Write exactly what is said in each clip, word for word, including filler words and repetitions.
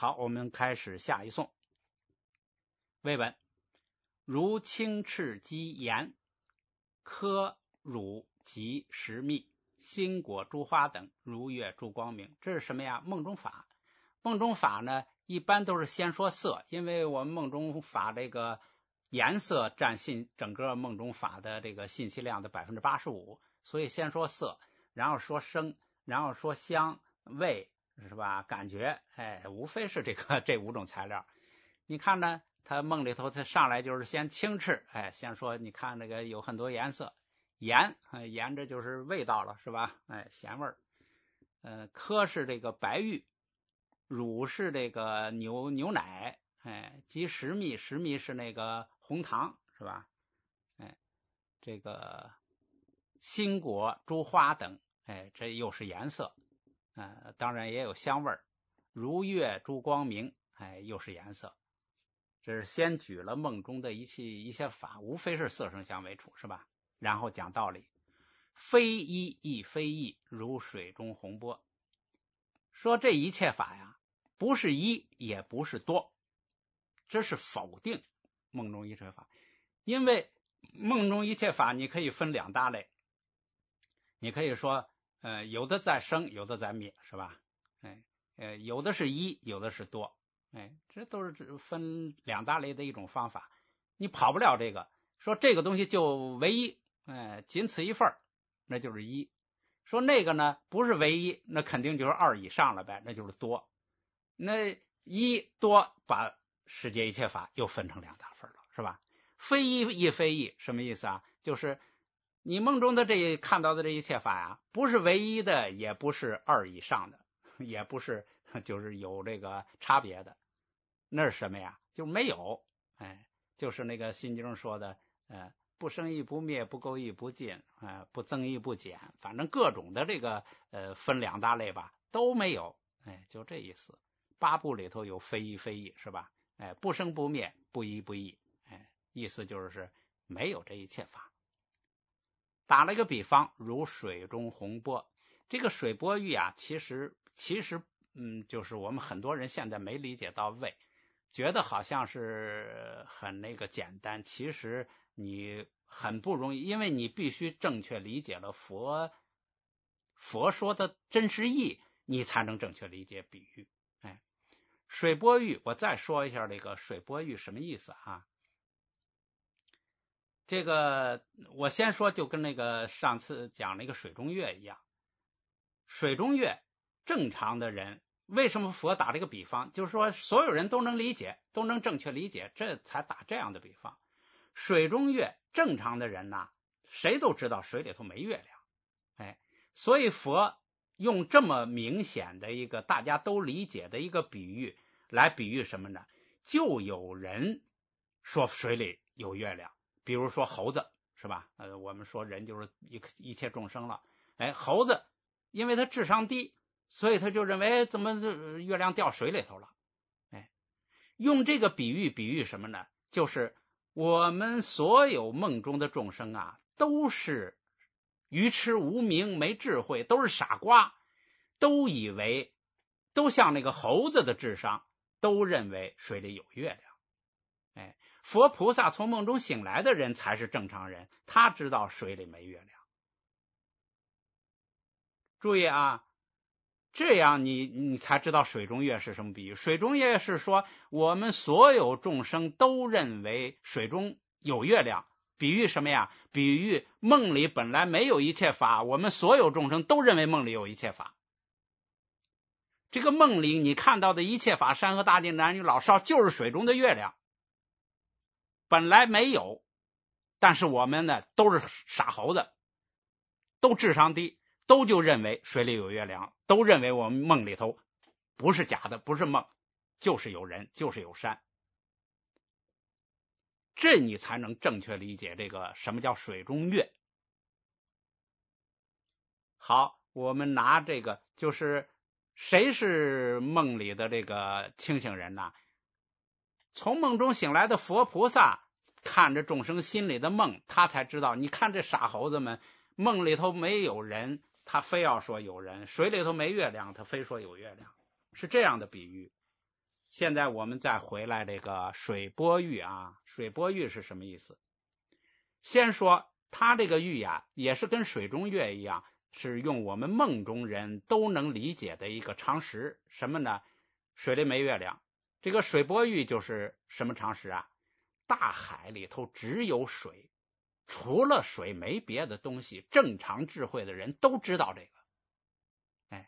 好，我们开始下一颂。魏文：如青赤鸡盐，科乳及石蜜，新果诸花等，如月诸光明。这是什么呀？梦中法。梦中法呢，一般都是先说色，因为我们梦中法这个颜色占信整个梦中法的这个信息量的 百分之八十五， 所以先说色，然后说声，然后说香味，是吧？感觉，哎，无非是这个这五种材料。你看呢，他梦里头他上来就是先青赤，哎，先说你看那个有很多颜色，盐，哎，盐这就是味道了，是吧？哎，咸味儿。呃，科是这个白玉，乳是这个牛牛奶，哎，及石蜜，石蜜是那个红糖，是吧？哎，这个新果诸花等，哎，这又是颜色，呃，当然也有香味儿。如月诸光明，哎，又是颜色。这是先举了梦中的一切一些法，无非是色声香味触，是吧？然后讲道理，非一亦非异，如水中洪波。说这一切法呀，不是一也不是多，这是否定梦中一切法。因为梦中一切法你可以分两大类，你可以说呃，有的在生，有的在灭，是吧？哎，呃，有的是一，有的是多，哎，这都是分两大类的一种方法。你跑不了这个，说这个东西就唯一，哎，仅此一份，那就是一。说那个呢不是唯一，那肯定就是二以上了呗，那就是多。那一多把世界一切法又分成两大份了，是吧？非一亦非异什么意思啊？就是你梦中的这看到的这一切法呀，不是唯一的，也不是二以上的，也不是就是有这个差别的。那是什么呀？就没有，哎，就是那个心经说的，呃，不生亦不灭，不垢亦不尽，呃，不增亦不减，反正各种的这个呃分两大类吧，都没有，哎，就这意思。八部里头有非一非异，是吧？哎，不生不灭，不一不异，哎，意思就是没有这一切法。打了一个比方，如水中洪波，这个水波玉啊，其实其实嗯，就是我们很多人现在没理解到位，觉得好像是很那个简单，其实你很不容易，因为你必须正确理解了佛佛说的真实意，你才能正确理解比喻。哎，水波玉，我再说一下这个水波玉什么意思啊？这个我先说，就跟那个上次讲那个水中月一样，水中月正常的人，为什么佛打这个比方？就是说所有人都能理解，都能正确理解，这才打这样的比方。水中月正常的人呐，谁都知道水里头没月亮，哎，所以佛用这么明显的一个大家都理解的一个比喻来比喻什么呢？就有人说水里有月亮，比如说猴子，是吧？呃，我们说人就是一一切众生了，哎，猴子因为他智商低，所以他就认为怎么月亮掉水里头了，哎，用这个比喻比喻什么呢？就是我们所有梦中的众生啊，都是愚痴无明，没智慧，都是傻瓜，都以为都像那个猴子的智商，都认为水里有月亮。哎，佛菩萨从梦中醒来的人才是正常人，他知道水里没月亮。注意啊，这样你你才知道水中月是什么比喻。水中月是说我们所有众生都认为水中有月亮，比喻什么呀？比喻梦里本来没有一切法，我们所有众生都认为梦里有一切法。这个梦里你看到的一切法，山河大地男女老少，就是水中的月亮，本来没有，但是我们呢都是傻猴子，都智商低，都就认为水里有月亮，都认为我们梦里头不是假的，不是梦，就是有人，就是有山。这你才能正确理解这个什么叫水中月。好，我们拿这个，就是谁是梦里的这个清醒人呢？从梦中醒来的佛菩萨看着众生心里的梦，他才知道，你看这傻猴子们，梦里头没有人，他非要说有人，水里头没月亮，他非说有月亮，是这样的比喻。 现在我们再回来这个水波玉啊，水波玉是什么意思？先说它这个玉呀，也是跟水中月一样，是用我们梦中人都能理解的一个常识。什么呢？水里没月亮，这个水波玉就是什么常识啊？大海里头只有水，除了水没别的东西，正常智慧的人都知道这个。哎，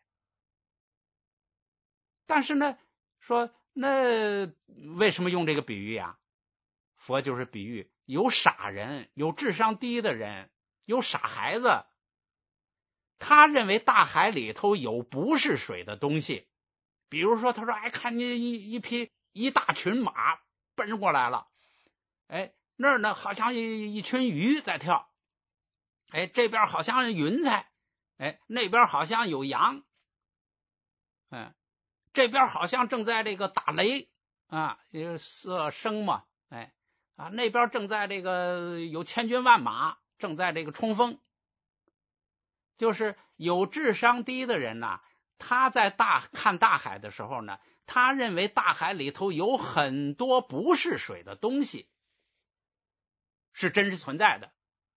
但是呢，说那为什么用这个比喻呀？佛就是比喻有傻人，有智商低的人，有傻孩子，他认为大海里头有不是水的东西。比如说他说哎，看见一一匹一大群马奔过来了，哎，那儿呢好像一一群鱼在跳，哎，这边好像云彩，哎，那边好像有羊，嗯，这边好像正在这个打雷啊，色声嘛，哎啊，那边正在这个有千军万马正在这个冲锋。就是有智商低的人呢、啊，他在大看大海的时候呢，他认为大海里头有很多不是水的东西，是真实存在的。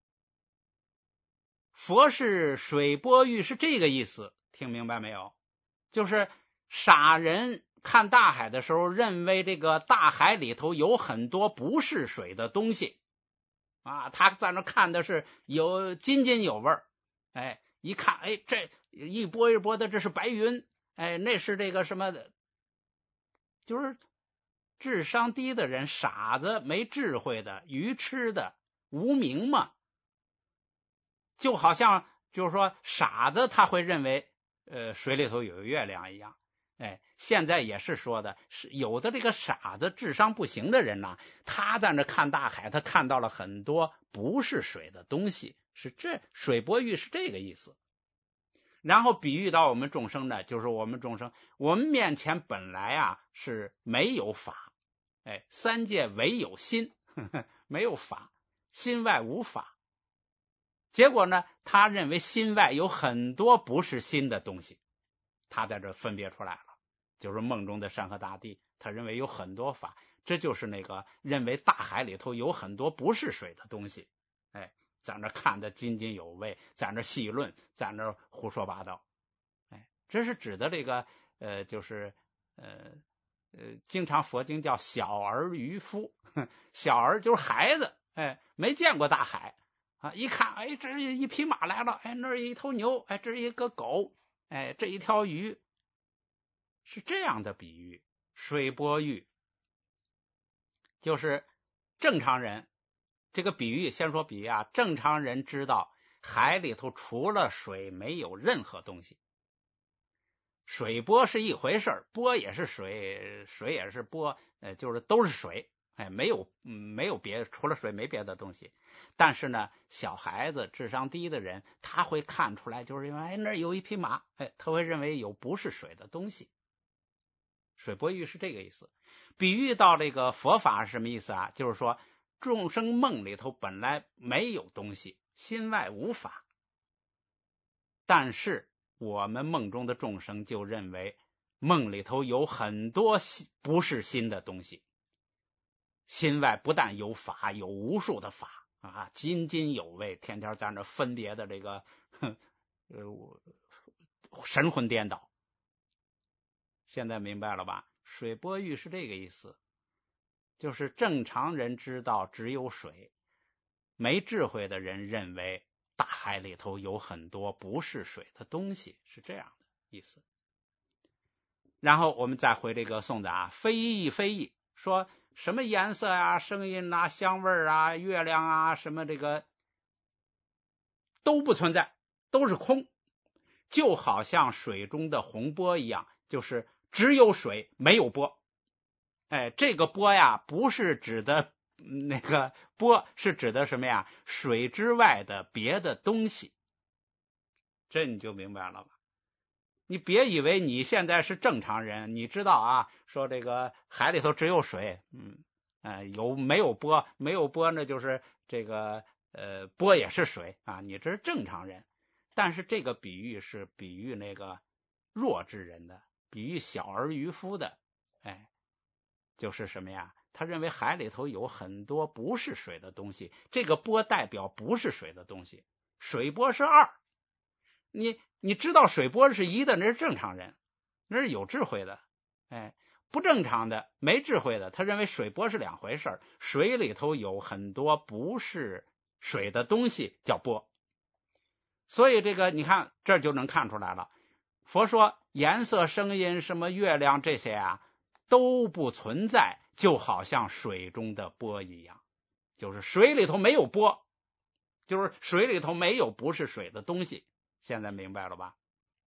佛是水波玉是这个意思，听明白没有？就是傻人看大海的时候，认为这个大海里头有很多不是水的东西啊，他在那看的是有津津有味儿，哎。一看，哎，这一波一波的，这是白云，哎，那是这个什么的，就是智商低的人，傻子、没智慧的、愚痴的、无明嘛，就好像就是说傻子他会认为，呃，水里头有月亮一样，哎，现在也是说的，是有的这个傻子、智商不行的人呢、啊，他在那看大海，他看到了很多不是水的东西。是这水波玉是这个意思，然后比喻到我们众生呢，就是我们众生，我们面前本来啊是没有法，哎，三界唯有心，呵呵，没有法，心外无法。结果呢，他认为心外有很多不是心的东西，他在这分别出来了，就是梦中的山河大地，他认为有很多法，这就是那个认为大海里头有很多不是水的东西，哎。在那看得津津有味，在那细论，在那胡说八道，哎，这是指的这个呃，就是呃呃，经常佛经叫小儿渔夫，小儿就是孩子，哎，没见过大海啊，一看，哎，这一匹马来了，哎，那儿一头牛，哎，这一个狗，哎，这一条鱼，是这样的比喻。水波玉就是正常人。这个比喻先说比喻啊，正常人知道海里头除了水没有任何东西，水波是一回事，波也是水，水也是波，呃，就是都是水，哎，没有、嗯、没有别除了水没别的东西。但是呢，小孩子智商低的人，他会看出来，就是因为哎那有一匹马，哎，他会认为有不是水的东西。水波喻是这个意思。比喻到这个佛法是什么意思啊？就是说。众生梦里头本来没有东西，心外无法，但是我们梦中的众生就认为梦里头有很多不是心的东西，心外不但有法，有无数的法啊，津津有味，天天在那分别的这个呃神魂颠倒。现在明白了吧？水波玉是这个意思。就是正常人知道只有水，没智慧的人认为大海里头有很多不是水的东西，是这样的意思。然后我们再回这个颂的啊，非义非义，说什么颜色啊、声音啊、香味啊、月亮啊，什么这个都不存在，都是空，就好像水中的洪波一样，就是只有水没有波。哎，这个波呀，不是指的那个波，是指的什么呀？水之外的别的东西。这你就明白了吧？你别以为你现在是正常人，你知道啊，说这个海里头只有水，嗯，呃，有没有波？没有波呢，就是这个呃，波也是水啊，你这是正常人。但是这个比喻是比喻那个弱智人的，比喻小儿渔夫的，哎。 就是什么呀？他认为海里头有很多不是水的东西，这个波代表不是水的东西，水波是二。你你知道水波是一的，那是正常人，那是有智慧的。哎，不正常的、没智慧的，他认为水波是两回事，水里头有很多不是水的东西叫波。所以这个你看这就能看出来了。佛说颜色、声音、什么月亮这些啊都不存在，就好像水中的波一样，就是水里头没有波，就是水里头没有不是水的东西。现在明白了吧？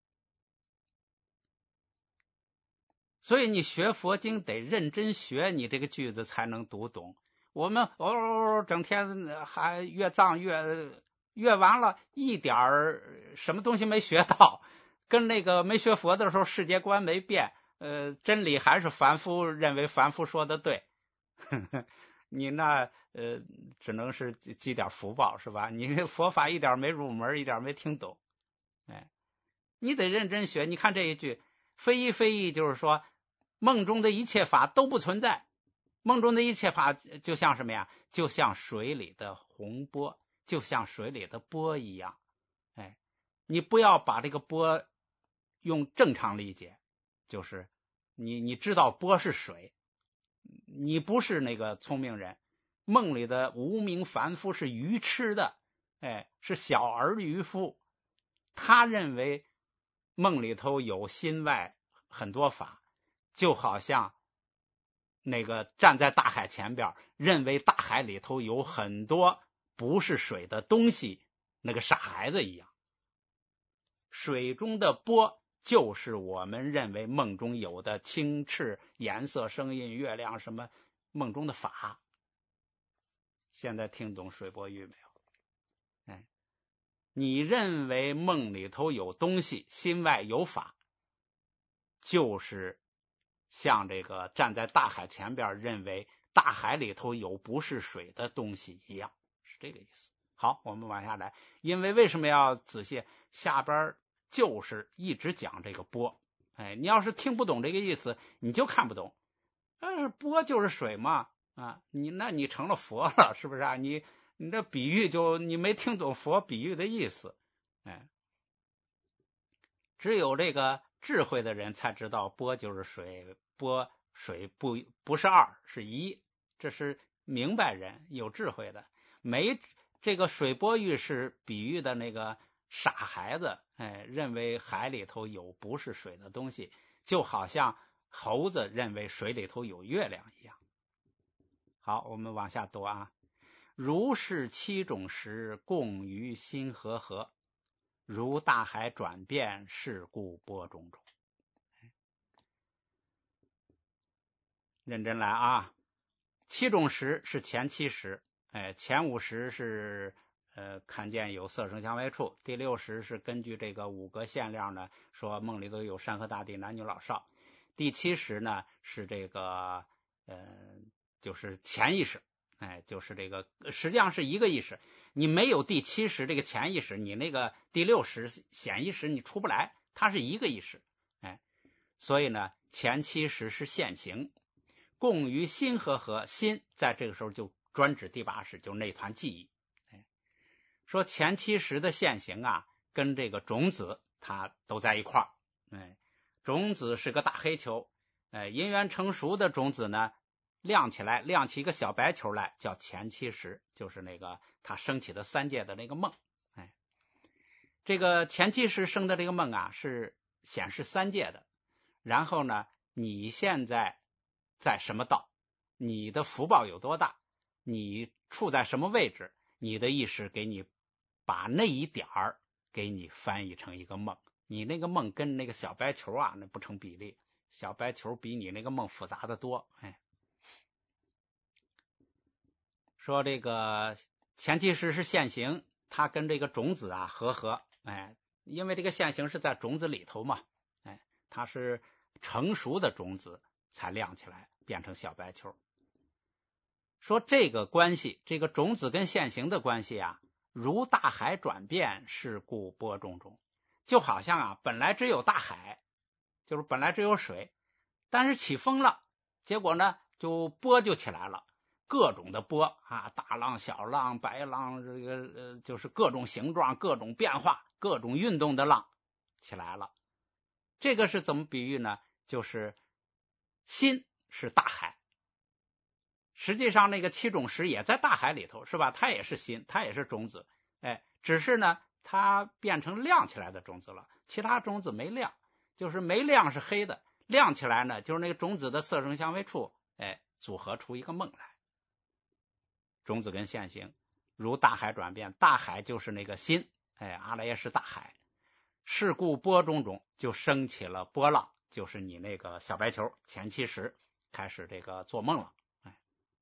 所以你学佛经得认真学，你这个句子才能读懂。我们哦，整天还越藏越越完了，一点儿什么东西没学到，跟那个没学佛的时候世界观没变，呃，真理还是凡夫认为凡夫说的对。呵呵，你那呃只能是积点福报是吧？你佛法一点没入门，一点没听懂。哎，你得认真学。你看这一句非一非一，就是说梦中的一切法都不存在，梦中的一切法就像什么呀？就像水里的洪波，就像水里的波一样。哎，你不要把这个波用正常理解，就是你你知道波是水，你不是那个聪明人，梦里的无名凡夫是愚痴的，哎，是小儿愚夫。他认为梦里头有心外很多法，就好像那个站在大海前边，认为大海里头有很多不是水的东西，那个傻孩子一样。水中的波就是我们认为梦中有的清赤、颜色、声音、月亮什么梦中的法。现在听懂水波喻没有？哎，你认为梦里头有东西，心外有法，就是像这个站在大海前边认为大海里头有不是水的东西一样，是这个意思。好，我们往下来。因为为什么要仔细？下边就是一直讲这个波。哎，你要是听不懂这个意思，你就看不懂。但是波就是水嘛，啊，你那你成了佛了，是不是啊？你你这比喻就你没听懂佛比喻的意思。哎，只有这个智慧的人才知道波就是水，波水不不是二，是一，这是明白人，有智慧的。没这个水波喻是比喻的那个傻孩子，哎，认为海里头有不是水的东西，就好像猴子认为水里头有月亮一样。好，我们往下读啊。如是七种时，共于心和合，如大海转变，是故波种种。认真来啊！七种时是前七时，哎，前五时是呃看见有色声香味触，第六时是根据这个五个限量呢，说梦里头有山河大地、男女老少。第七时呢是这个呃就是潜意识，哎，就是这个实际上是一个意识。你没有第七识这个潜意识，你那个第六识显意识你出不来，它是一个意识。哎，所以呢前七识是现行，共于心和合，心在这个时候就专指第八识，就那团记忆。哎，说前七识的现行啊跟这个种子它都在一块儿。哎，种子是个大黑球，哎，因缘成熟的种子呢亮起来，亮起一个小白球来，叫前七识，就是那个它升起的三界的那个梦。哎，这个前七识生的这个梦啊是显示三界的。然后呢你现在在什么道，你的福报有多大，你处在什么位置，你的意识给你把那一点儿给你翻译成一个梦。你那个梦跟那个小白球啊那不成比例，小白球比你那个梦复杂的多。哎，说这个前七识是现行，它跟这个种子啊合合。哎，因为这个现行是在种子里头嘛，哎，它是成熟的种子才亮起来变成小白球。说这个关系，这个种子跟现行的关系啊，如大海转变，是故波种种。就好像啊本来只有大海，就是本来只有水，但是起风了，结果呢就波就起来了，各种的波啊，大浪、小浪、白浪，这个呃就是各种形状、各种变化、各种运动的浪起来了。这个是怎么比喻呢？就是心是大海，实际上那个七种石也在大海里头，是吧？它也是心，它也是种子，哎，只是呢它变成亮起来的种子了，其他种子没亮，就是没亮是黑的，亮起来呢就是那个种子的色声香味触，哎，组合出一个梦来。种子跟现行如大海转变，大海就是那个心，哎，阿赖耶识大海，是故波种种就升起了波浪，就是你那个小白球前七识开始这个做梦了。哎，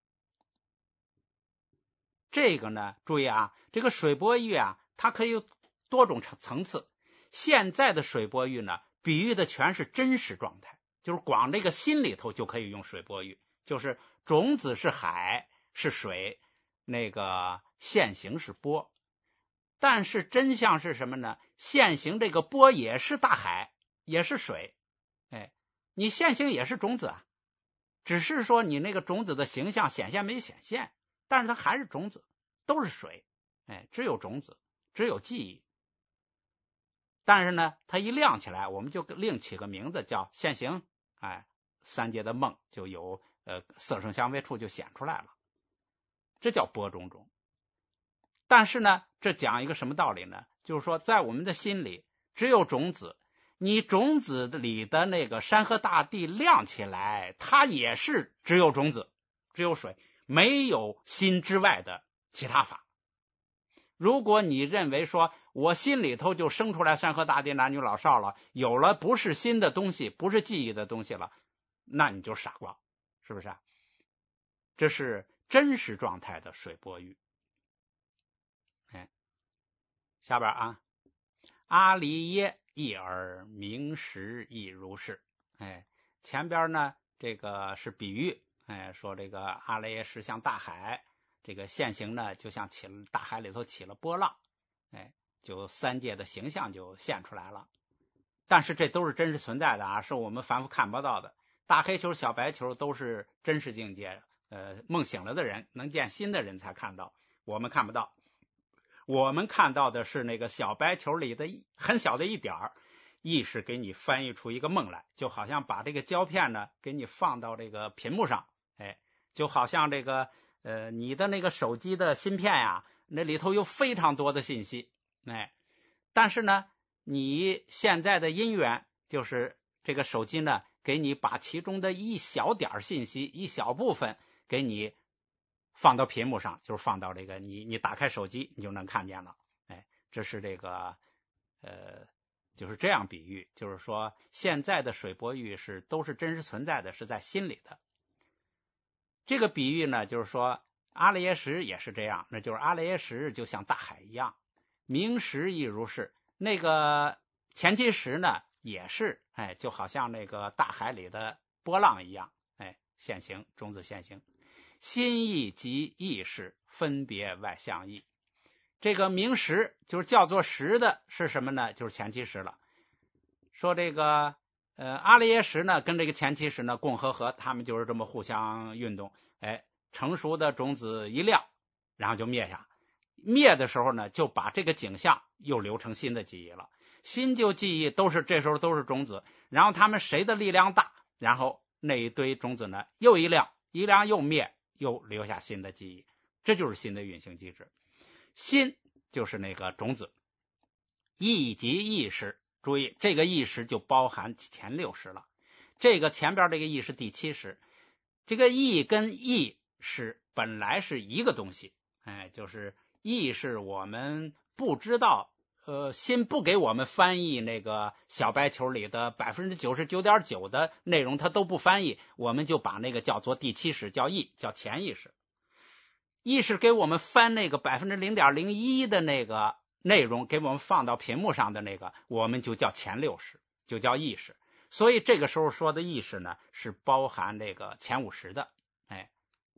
这个呢注意啊，这个水波域啊它可以有多种层次，现在的水波域呢比喻的全是真实状态，就是光这个心里头就可以用水波域，就是种子是海是水，那个现行是波，但是真相是什么呢？现行这个波也是大海也是水，哎，你现行也是种子啊，只是说你那个种子的形象显现没显现，但是它还是种子，都是水，哎，只有种子，只有记忆。但是呢它一亮起来，我们就另起个名字叫现行，哎，三界的梦就有呃色声香味触就显出来了，这叫波种种。但是呢这讲一个什么道理呢？就是说在我们的心里只有种子，你种子里的那个山河大地亮起来，它也是只有种子只有水，没有心之外的其他法。如果你认为说我心里头就生出来山河大地男女老少了，有了不是心的东西，不是记忆的东西了，那你就傻瓜，是不是啊？这是真实状态的水波域。哎，下边啊，阿离耶一耳明实亦如是。哎，前边呢这个是比喻，哎，说这个阿赖耶识像大海，这个现行呢就像起了大海里头起了波浪，哎，就三界的形象就现出来了。但是这都是真实存在的啊，是我们凡夫看不到的。大黑球小白球都是真实境界，呃，梦醒了的人能见心的人才看到，我们看不到。我们看到的是那个小白球里的很小的一点儿，意识给你翻译出一个梦来，就好像把这个胶片呢给你放到这个屏幕上，哎，就好像这个呃你的那个手机的芯片呀，那里头有非常多的信息，哎，但是呢你现在的因缘就是这个手机呢给你把其中的一小点信息一小部分给你放到屏幕上，就是放到这个你你打开手机你就能看见了，哎，这是这个呃就是这样比喻，就是说现在的水波域是都是真实存在的，是在心里的。这个比喻呢就是说阿赖耶识也是这样，那就是阿赖耶识就像大海一样，明实亦如是。那个前七识呢也是，哎，就好像那个大海里的波浪一样，哎，现行种子现行，心意及意识分别外相异。这个明识就是叫做识的是什么呢？就是前七识了。说这个呃阿赖耶识呢跟这个前七识呢共和合，他们就是这么互相运动，哎，成熟的种子一亮，然后就灭下，灭的时候呢就把这个景象又留成新的记忆了，新旧记忆都是这时候都是种子，然后他们谁的力量大，然后那一堆种子呢又一亮，一亮又灭，又留下新的记忆，这就是新的运行机制。心就是那个种子，意即意识，注意这个意识就包含前六识了，这个前边这个意是第七识，这个意跟意是本来是一个东西，哎，就是意是我们不知道，呃，心不给我们翻译那个小白球里的百分之九十九点九的内容，它都不翻译，我们就把那个叫做第七识，叫意，叫潜意识。意识给我们翻那个百分之零点零一的那个内容，给我们放到屏幕上的那个，我们就叫前六识，就叫意识。所以这个时候说的意识呢，是包含这个前五识的，哎，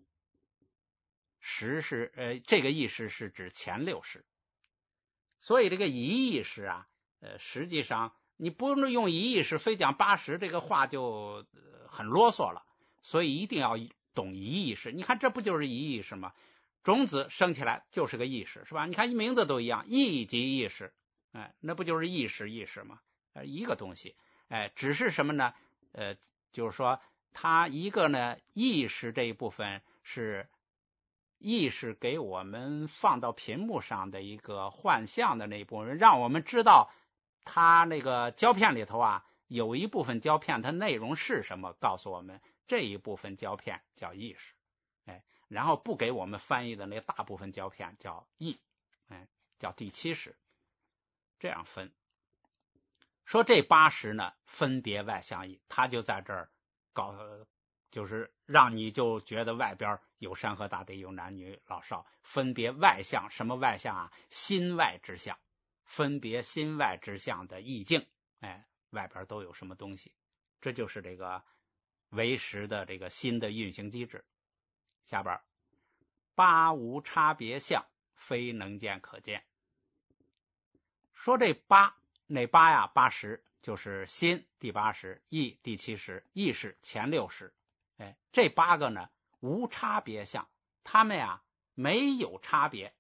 识是呃这个意识是指前六识。所以这个一意识啊，呃，实际上你不用一意识非讲八十，这个话就、呃、很啰嗦了。所以一定要懂一意识。你看这不就是一意识吗？种子生起来就是个意识，是吧？你看名字都一样，意即意识，哎，那不就是意识意识吗？呃，一个东西，哎，只是什么呢？呃，就是说它一个呢，意识这一部分是意识给我们放到屏幕上的一个幻象的那一部分，让我们知道它那个胶片里头啊，有一部分胶片它内容是什么，告诉我们这一部分胶片叫意识，哎，然后不给我们翻译的那大部分胶片叫意，哎，叫第七识，这样分。说这八识呢，分别外相异，他就在这儿搞，就是让你就觉得外边有山河大地，有男女老少，分别外相。什么外相啊？心外之相，分别心外之相的意境，哎，外边都有什么东西？这就是这个唯识的这个心的运行机制。下边八无差别相，非能见可见。说这八哪八呀？八识就是心第八识，意第七识，意识前六识。哎，这八个呢无差别相，他们呀没有差别。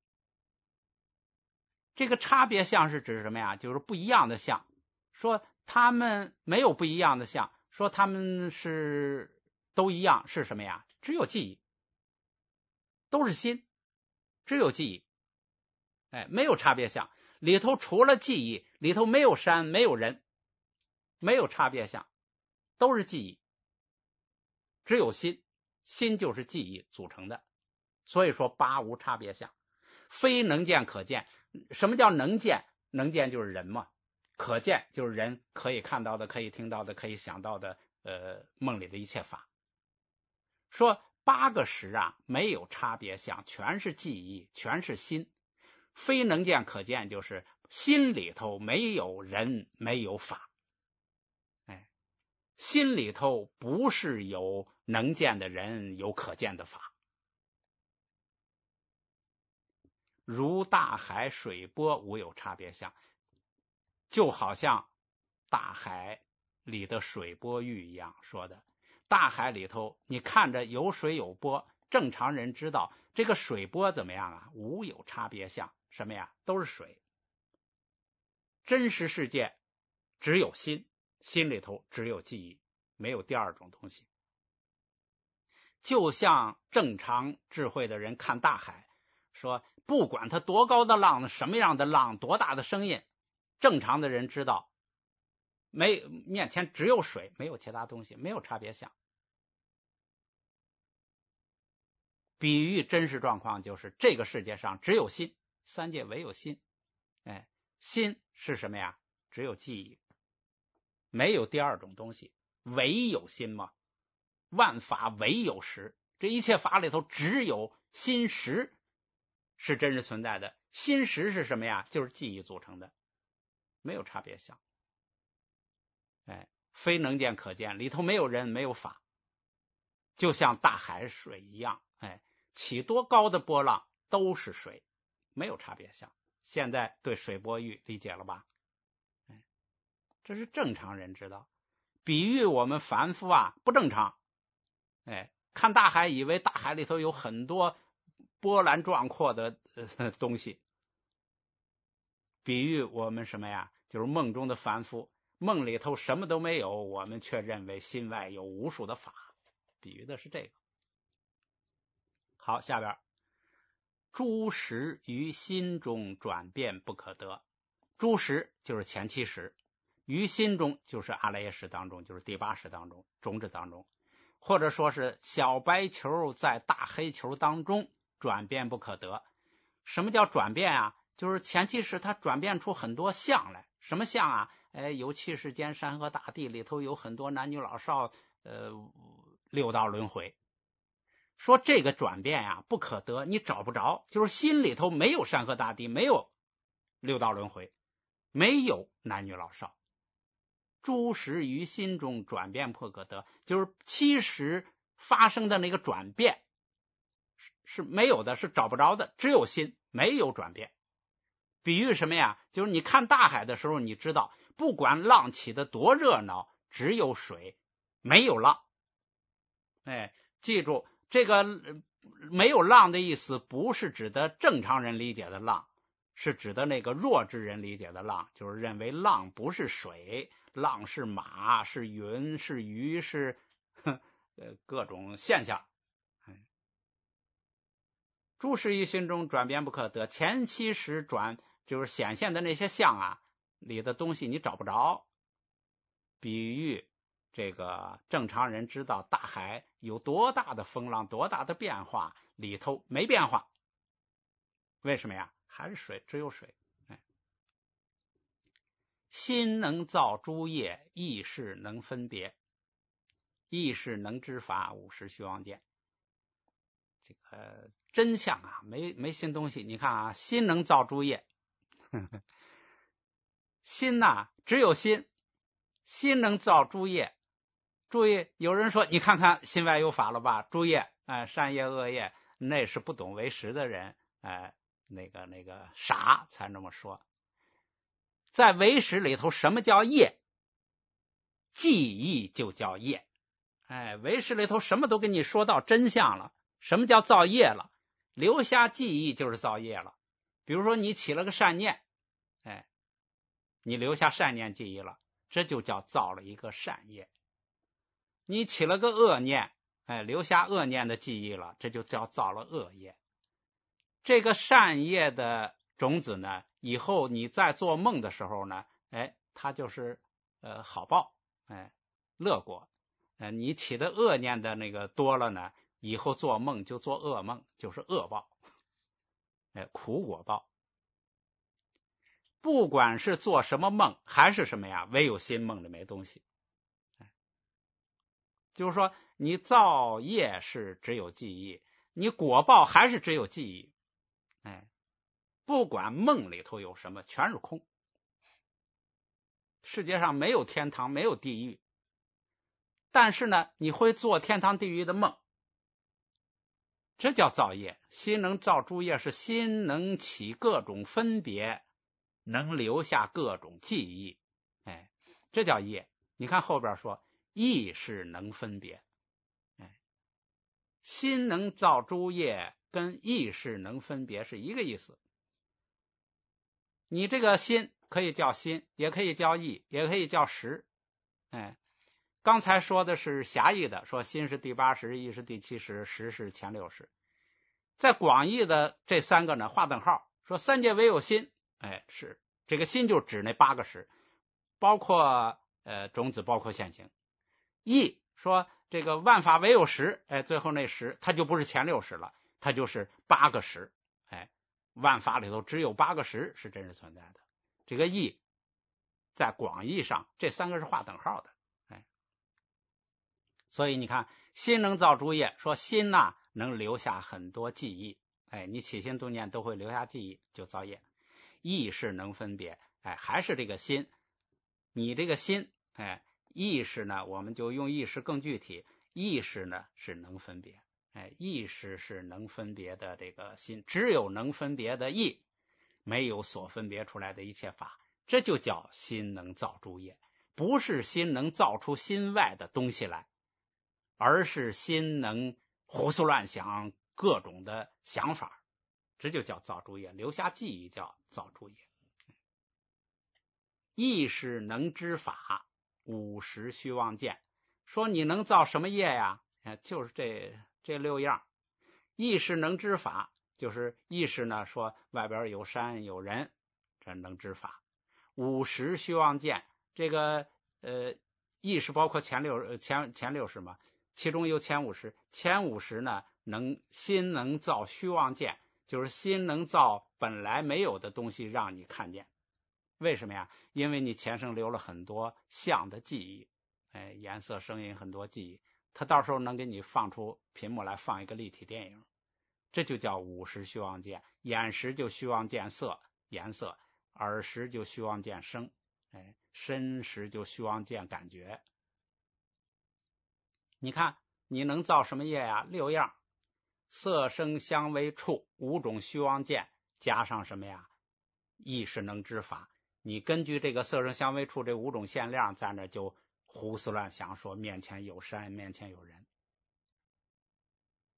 这个差别相是指什么呀？就是不一样的相。说他们没有不一样的相，说他们是都一样是什么呀？只有记忆，都是心，只有记忆，哎，没有差别相。里头除了记忆，里头没有山，没有人，没有差别相，都是记忆，只有心，心就是记忆组成的。所以说八无差别相，非能见可见。什么叫能见？能见就是人嘛，可见就是人可以看到的，可以听到的，可以想到的，呃，梦里的一切法。说八个识啊，没有差别相，全是记忆，全是心。非能见可见，就是心里头没有人，没有法。哎，心里头不是有能见的人，有可见的法。如大海水波无有差别相，就好像大海里的水波玉一样说的。大海里头你看着有水有波，正常人知道这个水波怎么样啊？无有差别相，什么呀？都是水。真实世界只有心，心里头只有记忆，没有第二种东西。就像正常智慧的人看大海，说不管它多高的浪，什么样的浪，多大的声音，正常的人知道没面前只有水，没有其他东西，没有差别相。比喻真实状况就是这个世界上只有心，三界唯有心。哎，心是什么呀？只有记忆，没有第二种东西，唯有心嘛。万法唯有识，这一切法里头只有心识是真实存在的。心识是什么呀？就是记忆组成的，没有差别相。哎，非能见可见，里头没有人，没有法，就像大海水一样。哎，起多高的波浪都是水，没有差别相。现在对水波玉理解了吧？哎，这是正常人知道。比喻我们凡夫啊不正常。哎，看大海以为大海里头有很多波澜壮阔的、呃、东西。比喻我们什么呀？就是梦中的凡夫，梦里头什么都没有，我们却认为心外有无数的法。比喻的是这个。好，下边诸识于心中转变不可得。诸识就是前七识，于心中就是阿赖耶识当中，就是第八识当中，种子当中，或者说是小白球在大黑球当中转变不可得。什么叫转变啊？就是前七识它转变出很多相来。什么相啊？哎，有七世间山河大地里头有很多男女老少，呃，六道轮回。说这个转变呀、啊、不可得，你找不着，就是心里头没有山河大地，没有六道轮回，没有男女老少。诸识于心中转变不可得，就是七识发生的那个转变是没有的，是找不着的，只有心，没有转变。比喻什么呀？就是你看大海的时候，你知道不管浪起的多热闹，只有水，没有浪。哎， 记住，这个没有浪的意思，不是指的正常人理解的浪，是指的那个弱智人理解的浪，就是认为浪不是水，浪是马，是云，是鱼，是呃各种现象。诸事于心中，转变不可得。前期时转就是显现的那些相啊里的东西你找不着。比喻这个正常人知道大海有多大的风浪，多大的变化，里头没变化。为什么呀？还是水，只有水。哎，心能造诸业，意识能分别。意识能知法，五识虚妄见。这个真相啊，没没新东西。你看啊，心能造诸业，呵呵心呐、啊，只有心，心能造诸业。注意，有人说，你看看心外有法了吧？诸业，哎、呃，善业恶业，那是不懂为实的人，哎、呃，那个那个傻才那么说。在为实里头，什么叫业？记忆就叫业。哎，为实里头什么都跟你说到真相了。什么叫造业了？留下记忆就是造业了。比如说你起了个善念，哎，你留下善念记忆了，这就叫造了一个善业。你起了个恶念，哎，留下恶念的记忆了，这就叫造了恶业。这个善业的种子呢，以后你在做梦的时候呢，哎，它就是呃好报，哎，乐果。呃，你起的恶念的那个多了呢，以后做梦就做噩梦，就是恶报，哎，苦果报。不管是做什么梦还是什么呀，唯有心梦里没东西。就是说，你造业是只有记忆，你果报还是只有记忆。哎，不管梦里头有什么，全是空。世界上没有天堂，没有地狱。但是呢，你会做天堂地狱的梦，这叫造业。心能造诸业，是心能起各种分别，能留下各种记忆。哎，这叫业。你看后边说，意是能分别。哎，心能造诸业跟意识能分别是一个意思。你这个心可以叫心，也可以叫意，也可以叫识。哎，刚才说的是狭义的，说心是第八识，意是第七识，识是前六识。在广义的这三个呢，划等号，说三界唯有心。哎，是这个心就指那八个识，包括呃种子，包括现行。意说这个万法唯有识，哎，最后那识它就不是前六识了，它就是八个识。哎，万法里头只有八个识是真实存在的。这个意在广义上，这三个是划等号的。哎，所以你看，心能造诸业，说心呐、啊、能留下很多记忆。哎，你起心动念都会留下记忆，就造业。意识能分别，哎，还是这个心。你这个心，哎，意识呢，我们就用意识更具体。意识呢是能分别，哎，意识是能分别的这个心，只有能分别的意，没有所分别出来的一切法，这就叫心能造诸业。不是心能造出心外的东西来，而是心能胡思乱想各种的想法，这就叫造诸业。留下记忆叫造诸业。意识能知法，五识虚妄见。说你能造什么业呀？就是这这六样。意识能知法，就是意识呢说外边有山有人，这能知法。五识虚妄见，这个呃意识包括前六前前六识嘛，其中有前五识。前五识呢，能心能造虚妄见，就是心能造本来没有的东西让你看见。为什么呀？因为你前生留了很多相的记忆，哎，颜色、声音很多记忆，它到时候能给你放出屏幕来，放一个立体电影，这就叫五识虚妄见。眼识就虚妄见色、颜色，耳识就虚妄见声，哎，身识就虚妄见感觉。你看你能造什么业呀？六样：色、声、香、味、触，五种虚妄见，加上什么呀？意识能知法。你根据这个色声香味触这五种限量，在那就胡思乱想，说面前有山，面前有人。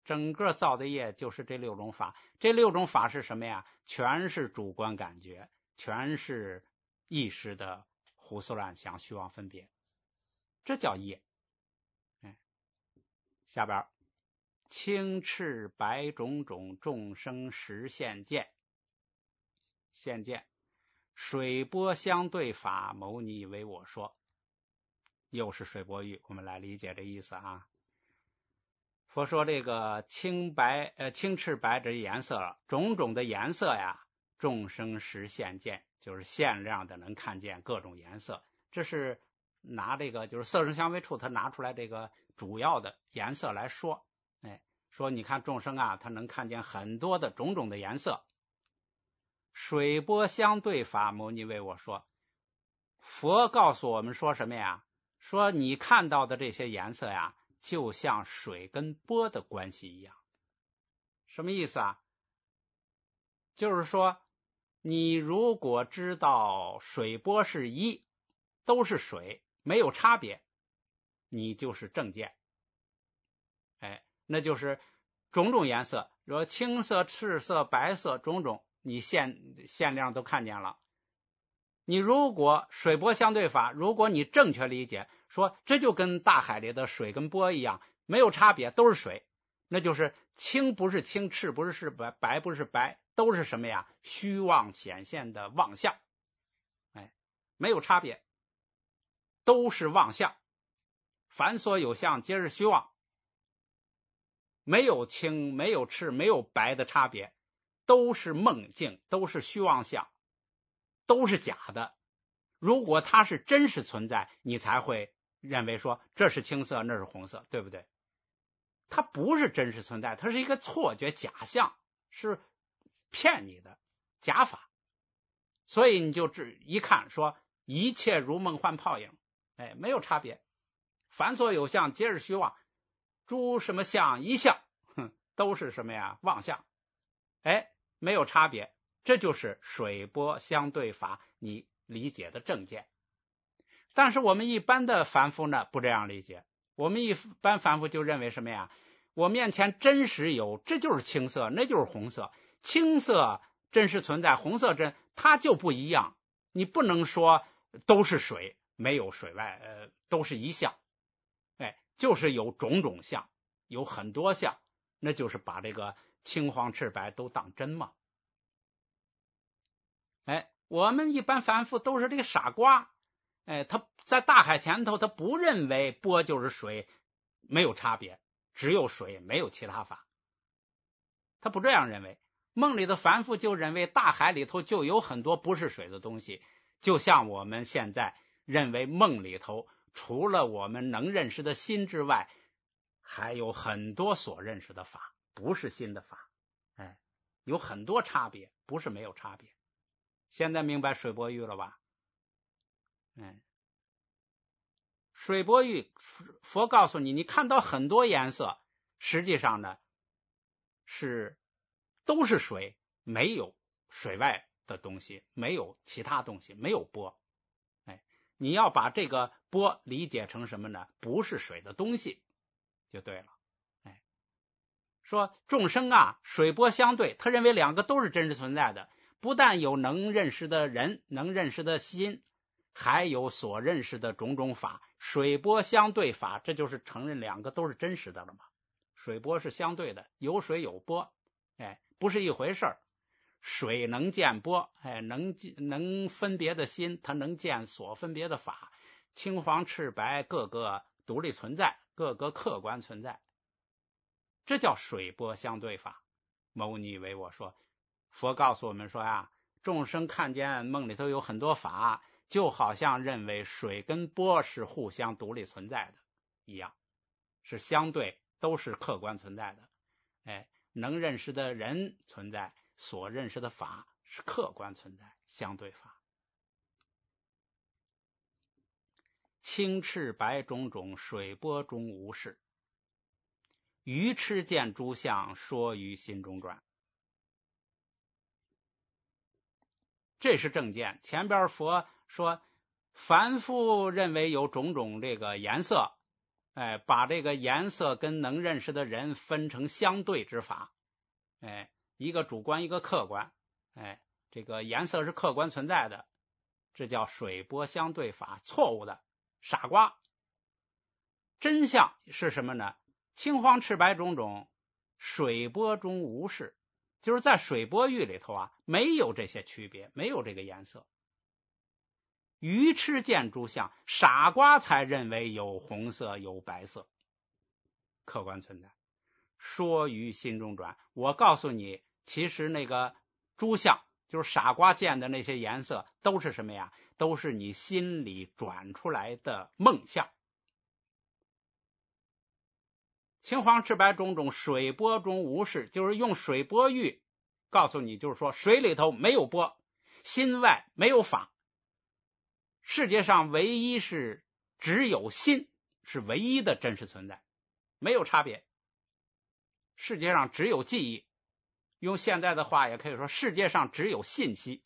整个造的业就是这六种法。这六种法是什么呀？全是主观感觉，全是意识的胡思乱想、虚妄分别，这叫业。哎，下边青赤白种种众生实现见，现见水波相对法，牟尼为我说。又是水波喻，我们来理解这意思啊。佛说这个青白呃青赤白这颜色，种种的颜色呀，众生实现见，就是限量的能看见各种颜色。这是拿这个就是色声香味触，他拿出来这个主要的颜色来说，哎，说你看众生啊，他能看见很多的种种的颜色。水波相对法，牟尼为我说，佛告诉我们说什么呀？说你看到的这些颜色呀，就像水跟波的关系一样。什么意思啊？就是说你如果知道水波是一，都是水，没有差别，你就是正见。哎，那就是种种颜色，说青色、赤色、白色种种，你限限量都看见了。你如果水波相对法，如果你正确理解，说这就跟大海里的水跟波一样，没有差别，都是水，那就是青不是青，赤不是白，白不是白，都是什么呀？虚妄显现的妄象。哎，没有差别，都是妄象。凡所有相，皆是虚妄，没有青，没有赤，没有白的差别，都是梦境，都是虚妄相，都是假的。如果它是真实存在，你才会认为说这是青色，那是红色，对不对？它不是真实存在，它是一个错觉、假象，是骗你的假法。所以你就只一看说一切如梦幻泡影，哎，没有差别。凡所有相，皆是虚妄，诸什么相一相，哼，都是什么呀？妄象。哎，没有差别，这就是水波相对法，你理解的正见。但是我们一般的凡夫呢，不这样理解。我们一般凡夫就认为什么呀？我面前真实有，这就是青色，那就是红色。青色真实存在，红色真，它就不一样。你不能说都是水，没有水外，呃，都是一相。哎，就是有种种相，有很多相，那就是把这个青黄赤白都当真嘛。哎，我们一般凡夫都是这个傻瓜。哎，他在大海前头，他不认为波就是水，没有差别，只有水，没有其他法。他不这样认为。梦里的凡夫就认为大海里头就有很多不是水的东西，就像我们现在认为梦里头除了我们能认识的心之外，还有很多所认识的法，不是心的法。哎，有很多差别，不是没有差别。现在明白水波喻了吧？嗯，水波喻，佛告诉你，你看到很多颜色，实际上呢是都是水，没有水外的东西，没有其他东西，没有波。哎，你要把这个波理解成什么呢？不是水的东西就对了。哎，说众生啊，水波相对，他认为两个都是真实存在的，不但有能认识的人，能认识的心，还有所认识的种种法。水波相对法，这就是承认两个都是真实的了嘛。水波是相对的，有水有波，哎，不是一回事儿。水能见波，哎，能能分别的心，它能见所分别的法。青黄赤白各个独立存在，各个客观存在，这叫水波相对法。牟尼为我说，佛告诉我们说呀，众生看见梦里头有很多法，就好像认为水跟波是互相独立存在的一样，是相对，都是客观存在的。哎，能认识的人存在，所认识的法是客观存在，相对法。青赤白种种，水波中无事。愚痴见诸相，说于心中转。这是正见。前边佛说凡夫认为有种种这个颜色， 哎，把这个颜色跟能认识的人分成相对之法，哎，一个主观一个客观，哎，这个颜色是客观存在的，这叫水波相对法，错误的，傻瓜。真相是什么呢？青黄赤白种种，水波中无事，就是在水波域里头啊，没有这些区别，没有这个颜色。愚痴见诸相，傻瓜才认为有红色有白色，客观存在。说于心中转，我告诉你，其实那个诸相就是傻瓜见的那些颜色，都是什么呀？都是你心里转出来的梦象。青黄赤白种种，水波中无事，就是用水波域告诉你，就是说水里头没有波，心外没有法。世界上唯一是只有心，是唯一的真实存在，没有差别。世界上只有记忆，用现在的话也可以说，世界上只有信息。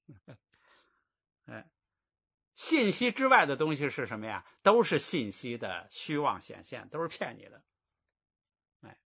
信息之外的东西是什么呀？都是信息的虚妄显现，都是骗你的。哎，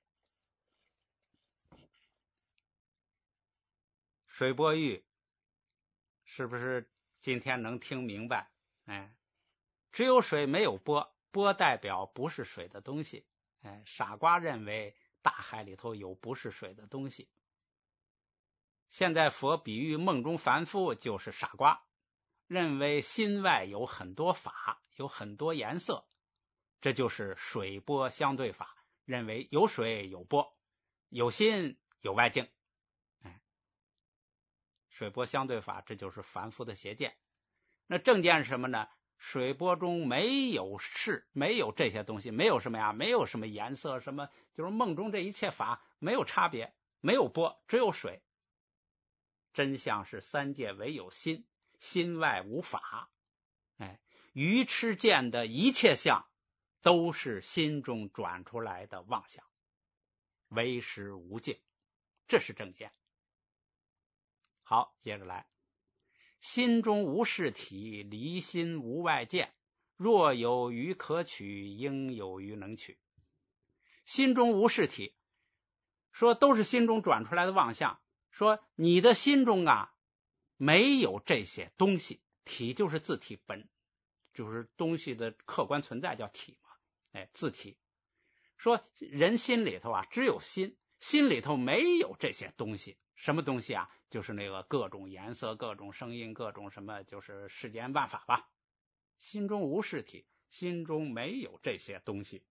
水波域是不是今天能听明白？哎，只有水没有波，波代表不是水的东西。哎，傻瓜认为大海里头有不是水的东西。现在佛比喻梦中凡夫就是傻瓜，认为心外有很多法，有很多颜色，这就是水波相对法，认为有水有波，有心有外境。哎，水波相对法，这就是凡夫的邪见。那正见是什么呢？水波中没有事，没有这些东西，没有什么呀？没有什么颜色，什么就是梦中这一切法没有差别，没有波，只有水。真相是三界唯有心，心外无法。哎，愚痴见的一切相都是心中转出来的妄想，唯识无境，这是正见。好，接着来。心中无事体，离心无外见，若有余可取，应有余能取。心中无事体，说都是心中转出来的妄想，说你的心中啊没有这些东西，体就是自体本，就是东西的客观存在叫体嘛，哎，自体。说人心里头啊只有心，心里头没有这些东西，什么东西啊？就是那个各种颜色、各种声音、各种什么，就是世间万法吧。心中无事体，心中没有这些东西。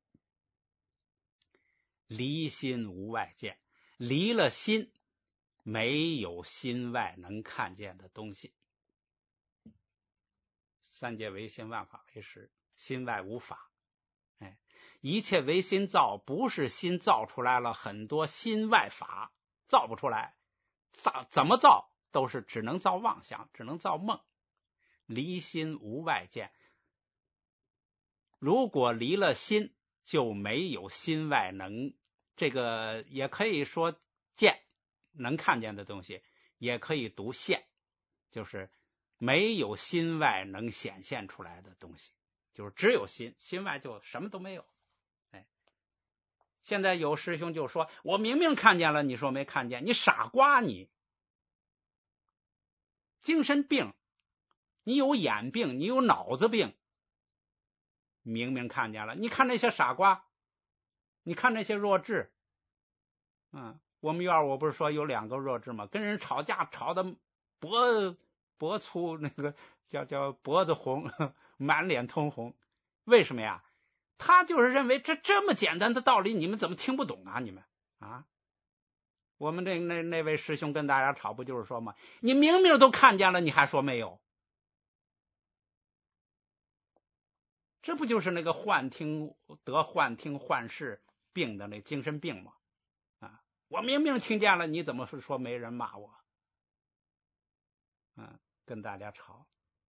离心无外见，离了心，没有心外能看见的东西。三界唯心，万法唯识，心外无法。哎，一切唯心造，不是心造出来了很多心外法，造不出来。造怎么造都是只能造妄想，只能造梦。离心无外见，如果离了心，就没有心外能，这个也可以说见，能看见的东西，也可以读现，就是没有心外能显现出来的东西，就是只有心，心外就什么都没有。哎，现在有师兄就说，我明明看见了，你说没看见，你傻瓜，你精神病，你有眼病，你有脑子病，明明看见了。你看那些傻瓜，你看那些弱智，嗯，我们院我不是说有两个弱智吗？跟人吵架吵得脖脖粗，那个叫叫脖子红，满脸通红。为什么呀？他就是认为这这么简单的道理，你们怎么听不懂啊？你们啊！我们这那那位师兄跟大家吵，不就是说嘛，你明明都看见了，你还说没有？这不就是那个幻听得幻听幻视病的那精神病吗？啊，我明明听见了，你怎么说没人骂我？嗯，跟大家吵，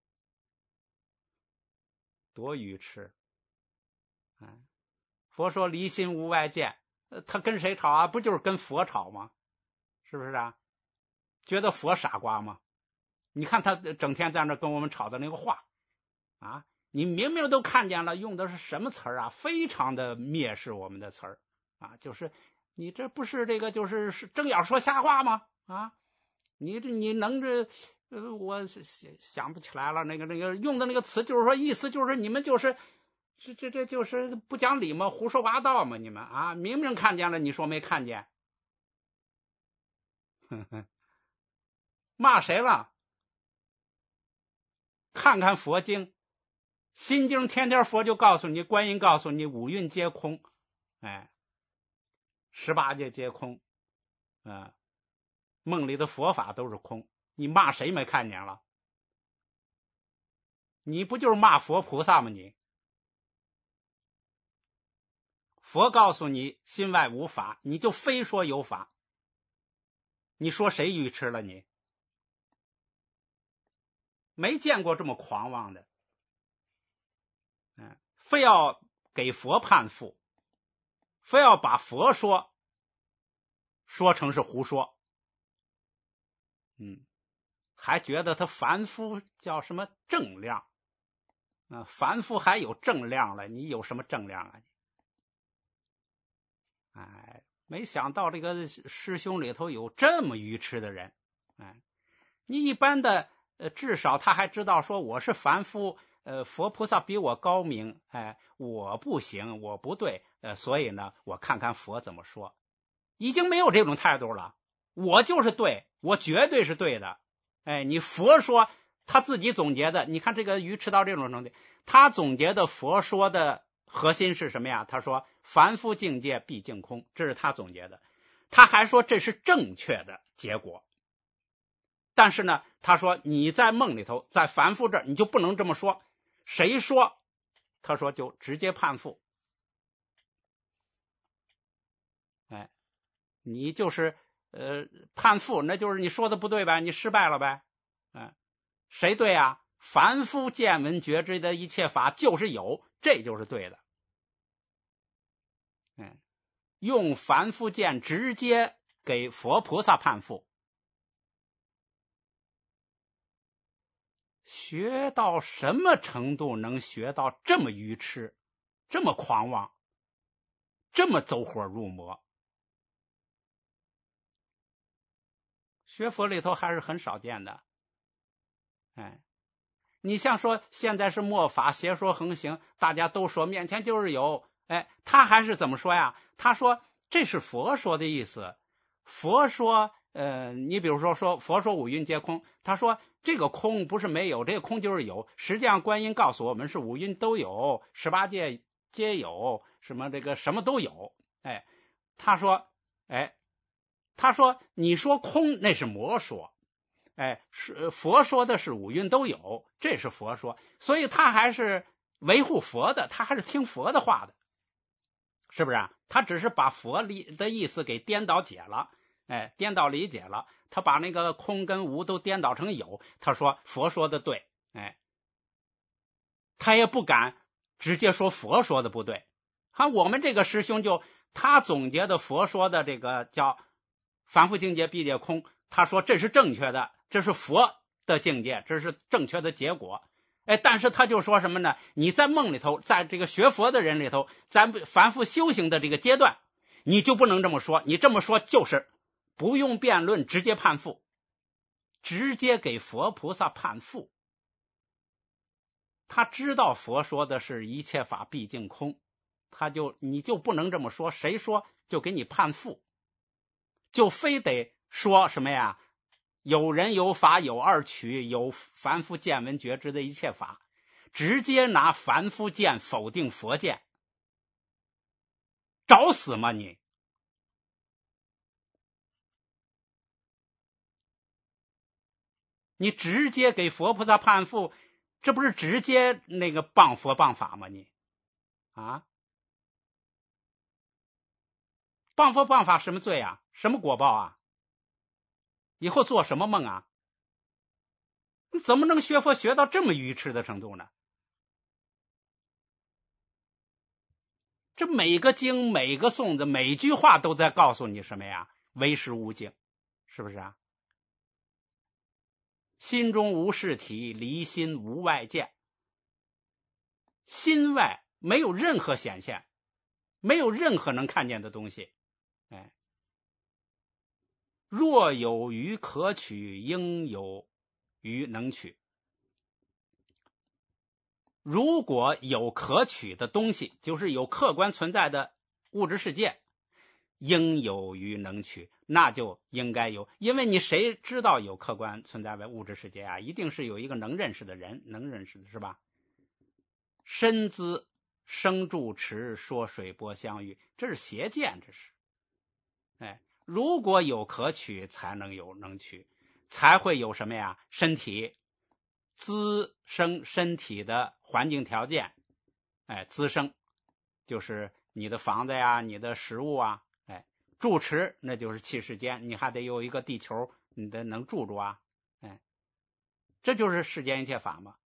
多愚痴！嗯，佛说离心无外见，他跟谁吵啊？不就是跟佛吵吗？是不是啊？觉得佛傻瓜吗？你看他整天在那跟我们吵的那个话啊， 你明明都看见了，用的是什么词儿啊？非常的蔑视我们的词儿啊！就是你这不是这个，就是是睁眼说瞎话吗？啊，你这你能这呃，我想不起来了，那个那个用的那个词，就是说意思就是你们就是这这这就是不讲理吗？胡说八道吗？你们啊，明明看见了，你说没看见？呵呵，骂谁了？看看佛经。心经天天佛就告诉你，观音告诉你，五蕴皆空，哎，十八界皆空，嗯、呃，梦里的佛法都是空，你骂谁没看见了？你不就是骂佛菩萨吗？你佛告诉你心外无法，你就非说有法，你说谁愚痴了你？没见过这么狂妄的，嗯，非要给佛判负，非要把佛说说成是胡说，嗯，还觉得他凡夫叫什么正量啊？凡夫还有正量了，你有什么正量啊？哎，没想到这个师兄里头有这么愚痴的人，哎，你一般的呃，至少他还知道说我是凡夫，呃，佛菩萨比我高明，哎，我不行，我不对，呃，所以呢，我看看佛怎么说。已经没有这种态度了，我就是对，我绝对是对的。哎，你佛说他自己总结的，你看这个愚痴到这种程度，他总结的佛说的核心是什么呀？他说凡夫境界毕竟空，这是他总结的。他还说这是正确的结果。但是呢，他说你在梦里头，在凡夫这儿你就不能这么说，谁说他说就直接判负。哎，你就是呃判负，那就是你说的不对呗，你失败了呗。嗯，谁对啊？凡夫见闻觉知的一切法就是有，这就是对的。嗯，用凡夫见直接给佛菩萨判负，学到什么程度能学到这么愚痴，这么狂妄，这么走火入魔？学佛里头还是很少见的。哎，你像说现在是末法，邪说横行，大家都说面前就是有，哎，他还是怎么说呀？他说这是佛说的意思。佛说呃，你比如说说佛说五蕴皆空，他说这个空不是没有，这个空就是有。实际上观音告诉我们是五蕴都有，十八界皆有，什么这个什么都有。哎，他说哎他说你说空那是魔说，哎，是佛说的是五蕴都有，这是佛说，所以他还是维护佛的，他还是听佛的话的，是不是啊？他只是把佛的意思给颠倒解了，哎，颠倒理解了，他把那个空跟无都颠倒成有，他说佛说的对，哎，他也不敢直接说佛说的不对。看我们这个师兄就他总结的佛说的这个叫凡夫境界毕竟空，他说这是正确的，这是佛的境界，这是正确的结果。哎，但是他就说什么呢？你在梦里头，在这个学佛的人里头，在凡夫修行的这个阶段，你就不能这么说，你这么说就是不用辩论，直接判负，直接给佛菩萨判负。他知道佛说的是一切法毕竟空，他就你就不能这么说，谁说就给你判负，就非得说什么呀？有人有法有二取，有凡夫见闻觉知的一切法，直接拿凡夫见否定佛见，找死吗你？你直接给佛菩萨判负，这不是直接那个谤佛谤法吗你？啊，谤佛谤法什么罪啊？什么果报啊？以后做什么梦啊？你怎么能学佛学到这么愚痴的程度呢？这每个经每个颂的每句话都在告诉你什么呀？唯识无境，是不是啊？心中无事体，离心无外见。 心外没有任何显现，没有任何能看见的东西。哎，若有余可取，应有余能取。如果有可取的东西，就是有客观存在的物质世界，应有余能取，那就应该有。因为你谁知道有客观存在的物质世界啊？一定是有一个能认识的人，能认识的是吧？身资生住持说水波相遇，这是邪见，这是。哎，如果有可取，才能有能取，才会有什么呀？身体滋生身体的环境条件，哎，滋生就是你的房子呀，你的食物啊，哎，住持那就是气世间，你还得有一个地球，你得能住住啊，哎，这就是世间一切法嘛。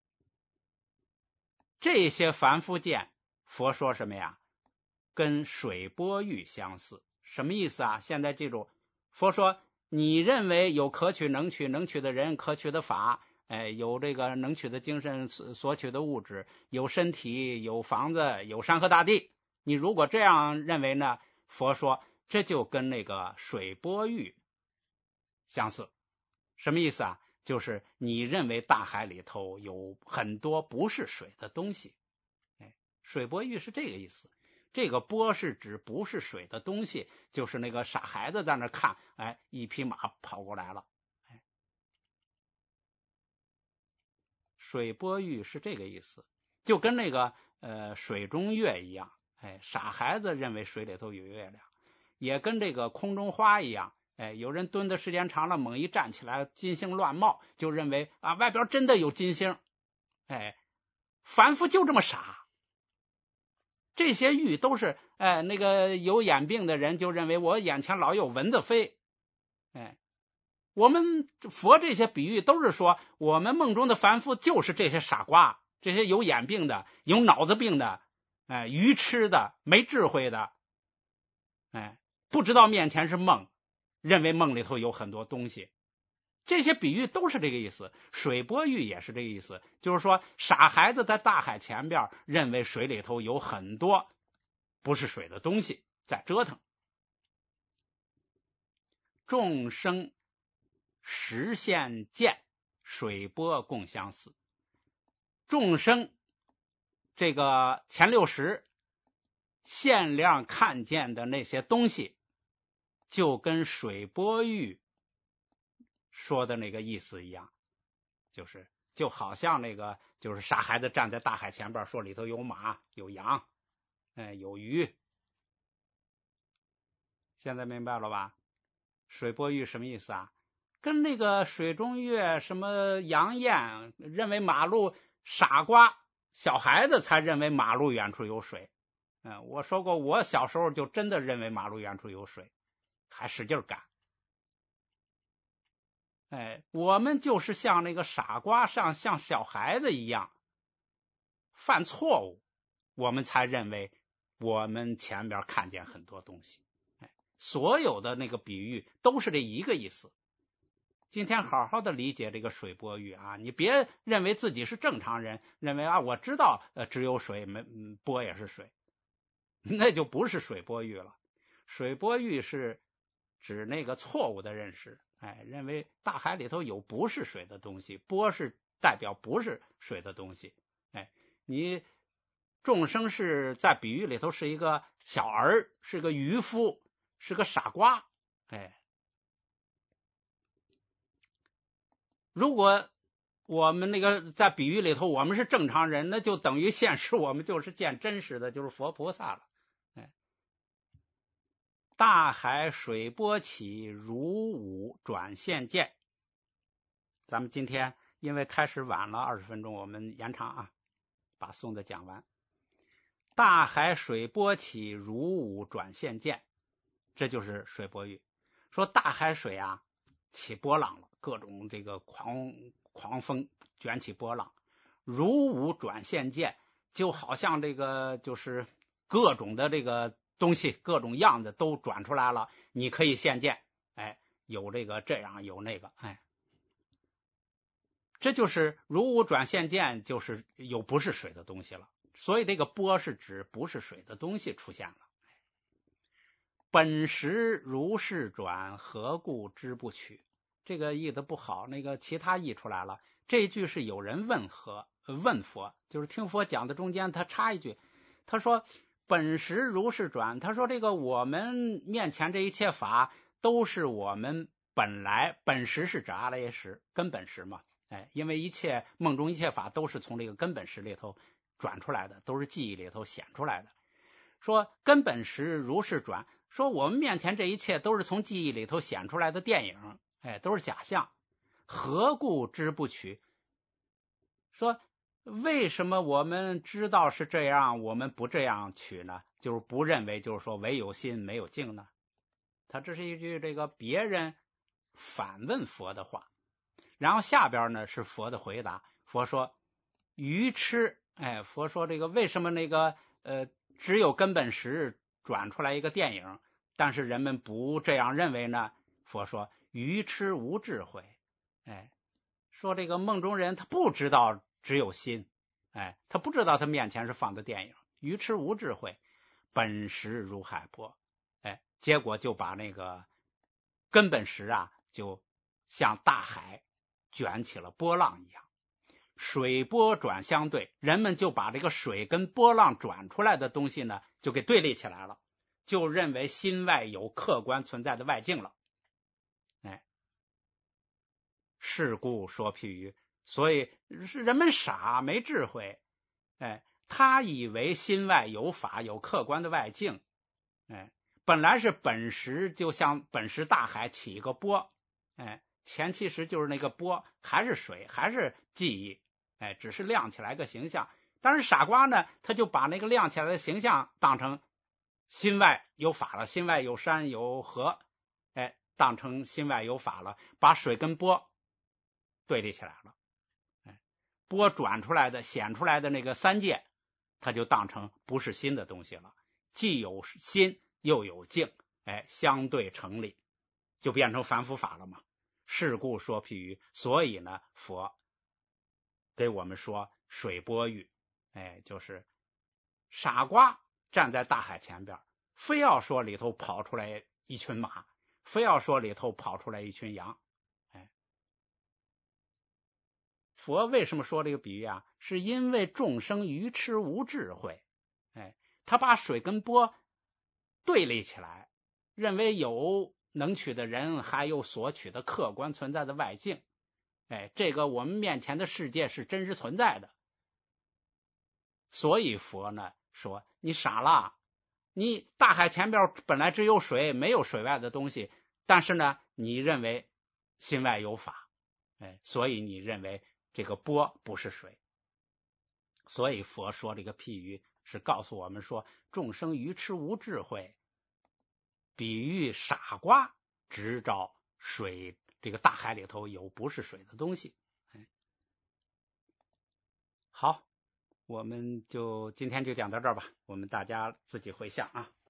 这些凡夫见，佛说什么呀？跟水波玉相似。什么意思啊？现在记住，佛说你认为有可取能取，能取的人，可取的法，哎，有这个能取的精神，所取的物质，有身体，有房子，有山河大地。你如果这样认为呢，佛说这就跟那个水波玉相似。什么意思啊？就是你认为大海里头有很多不是水的东西。哎，水波玉是这个意思。这个波是指不是水的东西，就是那个傻孩子在那看，哎，一匹马跑过来了。哎，水波玉是这个意思，就跟那个呃水中月一样。哎，傻孩子认为水里头有月亮，也跟这个空中花一样。哎，有人蹲的时间长了，猛一站起来，金星乱冒，就认为啊外边真的有金星。哎，凡夫就这么傻。这些玉都是，哎，那个有眼病的人就认为我眼前老有蚊子飞。哎，我们佛这些比喻都是说，我们梦中的凡夫就是这些傻瓜，这些有眼病的、有脑子病的，哎，愚痴的、没智慧的，哎，不知道面前是梦，认为梦里头有很多东西。这些比喻都是这个意思，水波玉也是这个意思，就是说傻孩子在大海前边认为水里头有很多不是水的东西在折腾。众生实现见，水波共相似。众生这个前六识限量看见的那些东西，就跟水波玉说的那个意思一样，就是就好像那个就是傻孩子站在大海前边说里头有马有羊，哎，有鱼。现在明白了吧？水波玉什么意思啊？跟那个水中月什么杨艳认为马路，傻瓜小孩子才认为马路远处有水。嗯，我说过我小时候就真的认为马路远处有水，还使劲赶。哎，我们就是像那个傻瓜，像像小孩子一样犯错误，我们才认为我们前边看见很多东西。哎，所有的那个比喻都是这一个意思。今天好好的理解这个水波玉啊，你别认为自己是正常人，认为啊我知道呃只有水没波也是水，那就不是水波玉了。水波玉是指那个错误的认识。哎，认为大海里头有不是水的东西，波是代表不是水的东西。哎，你众生是在比喻里头是一个小儿，是个渔夫，是个傻瓜。哎，如果我们那个在比喻里头我们是正常人，那就等于现实我们就是见真实的，就是佛菩萨了。哎，大海水波起，如舞转现见。咱们今天因为开始晚了二十分钟，我们延长啊，把颂的讲完。大海水波起，如舞转现见，这就是水波玉。说大海水啊起波浪了，各种这个狂狂风卷起波浪，如舞转现见，就好像这个就是各种的这个东西，各种样子都转出来了，你可以现见。哎，有这个这样有那个，哎， 这就是如无转现见，就是有不是水的东西了。所以这个波是指不是水的东西出现了。本实如是转，何故知不取？这个译的不好，那个其他译出来了。这一句是有人问和问佛，就是听佛讲的中间他插一句，他说本实如是转，他说这个我们面前这一切法都是我们本来本实是指阿赖耶识根本实嘛，哎，因为一切梦中一切法都是从这个根本实里头转出来的，都是记忆里头显出来的。说根本实如是转，说我们面前这一切都是从记忆里头显出来的电影，哎，都是假象，何故知不取？说为什么我们知道是这样，我们不这样取呢？就是不认为，就是说唯有心没有境呢？他这是一句这个别人反问佛的话，然后下边呢是佛的回答。佛说愚痴，哎，佛说这个为什么那个呃只有根本实转出来一个电影，但是人们不这样认为呢？佛说愚痴无智慧，哎，说这个梦中人他不知道只有心，哎，他不知道他面前是放的电影，愚痴无智慧，本实如海波，哎，结果就把那个根本实啊，就像大海卷起了波浪一样，水波转相对，人们就把这个水跟波浪转出来的东西呢，就给对立起来了，就认为心外有客观存在的外境了。哎，是故说譬喻，所以是人们傻没智慧，哎，他以为心外有法有客观的外境，哎，本来是本实就像本实大海起一个波，哎，前期时就是那个波还是水还是记忆，哎，只是亮起来个形象。但是傻瓜呢，他就把那个亮起来的形象当成心外有法了，心外有山有河，哎，当成心外有法了，把水跟波对立起来了，哎，波转出来的显出来的那个三界，他就当成不是心的东西了，既有心又有境，哎，相对成立，就变成凡夫法了嘛。是故说譬喻，所以呢，佛给我们说水波喻，哎，就是傻瓜站在大海前边，非要说里头跑出来一群马，非要说里头跑出来一群羊，哎，佛为什么说这个比喻啊？是因为众生愚痴无智慧，哎，他把水跟波对立起来，认为有能取的人，还有所取的客观存在的外境，哎，这个我们面前的世界是真实存在的。所以佛呢说你傻了，你大海前边本来只有水，没有水外的东西，但是呢你认为心外有法，哎，所以你认为这个波不是水。所以佛说这个譬喻是告诉我们说，众生愚痴无智慧，比喻傻瓜知道水这个大海里头有不是水的东西。哎，好，我们就今天就讲到这儿吧，我们大家自己回想啊。